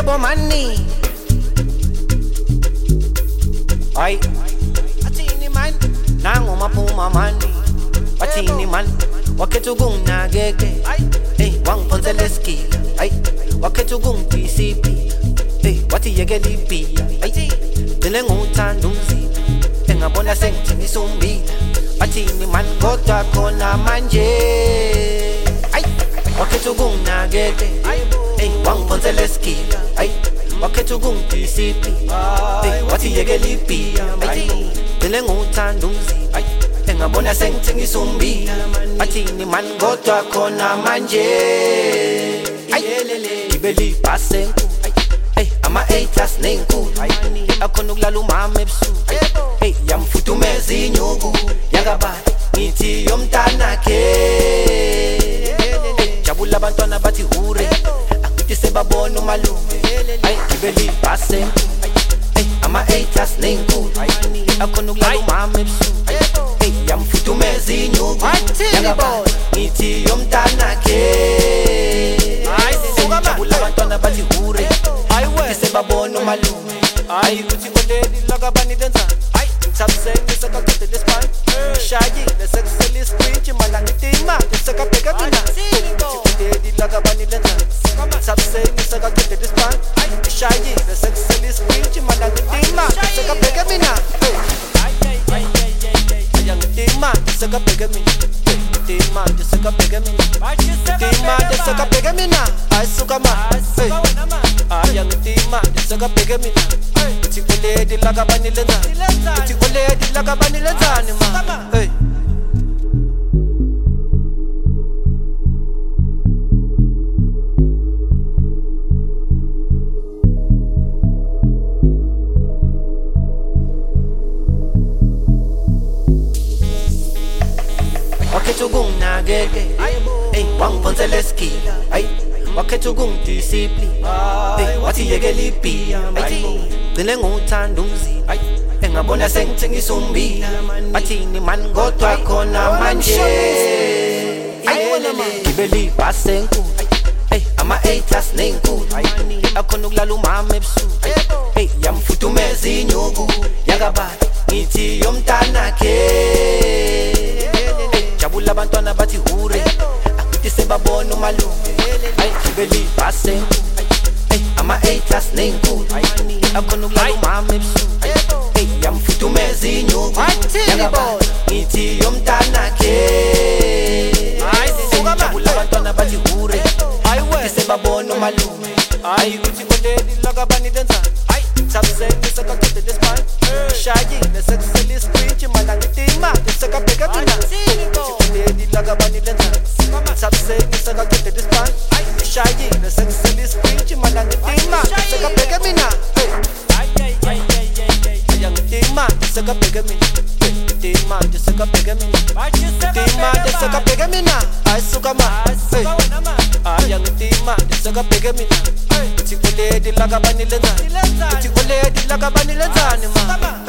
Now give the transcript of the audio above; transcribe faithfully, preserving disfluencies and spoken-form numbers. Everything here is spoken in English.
yebo mani. Ay, atini man, nango mapuma mani. Atini man, waketu gung na gege. Hey, wang ponzele skila. Ay, waketu gung T C P. Hey, wati yege lipi. Ay, dile ngutan dumzi. Tenga bona seng tingi sumbila. Atini man kota kona manje. Ay, waketu gung na gege. Hey, wang ponzele skila. Ay, waketu gung T C P. Hey, wati yege lipi. Ay, dile ngutan dumzi. Ay, tenga bona seng tingi sumbila. Atini man kota kona manje. Ay, kibeli pasenku. Hey, I'm a A-class nengu. Akonugla lumame psu. Hey, yamfutumezi nyugu. Yagaba, niti yomtanake. Hey, jabula bantwana bati hure. Akuti seba bono malume. Hey, kibeli pase. Hey, I'm a A-class nengu. Akonugla lumame psu. Hey, yamfutumezi nyugu. Yagaba, niti yomtanake. Hey, jabula bantwana bati hure. Babono malume ay uti kodedi lagabani danza ay tapse ni saka kote despan shagi the sexually screech malangi tima the saka pega bina uti kodedi lagabani danza tapse ni saka kote despan ay shagi the sexually screech malangi tima the saka pega bina ay ay ay ay yang tima the saka pega bina tima the saka pega bina tima the saka pega bina ay suka ma ayang tima saka pega mina uthi koledi lakabani lenzani uthi koledi lakabani lenzani ma hey waketu gung na gege hey wang ponzele skila ay waketu gung discipline hey wati yege lipi ay dile ngutan dumzi ay engabona sengithengi sumbila bathini man kodwa khona manje ay kibeli basenku hey ama A-class nengu akhona ukulala umama ebusuku hey yamfutumeza inyuku yakaba ngithi yomntanakhe jabula abantwana bathi hure akuthi sebabona umalume ay kibeli basenku hey ama A-class nengu akhona ukulala umama ebusuku hey yamfutumeza inyuku yakaba ngithi yomntanakhe jabula abantwana bathi hure ay sebabona umalume ay uthi kodedi lakabani lenzani ay tapseni saka kote despan shagi the sexually screech malangi tima saka pega bina kodedi lakabani lenzani tapseni saka kote despan ay shagi the sexually screech malangi tima saka pega bina ay ay ay ay yang tima saka pega bina tima saka pega bina tima saka pega bina ay suka ma ayang tima saka pega mina uthi koledi lakabani lenzani uthi koledi lakabani lenzani ma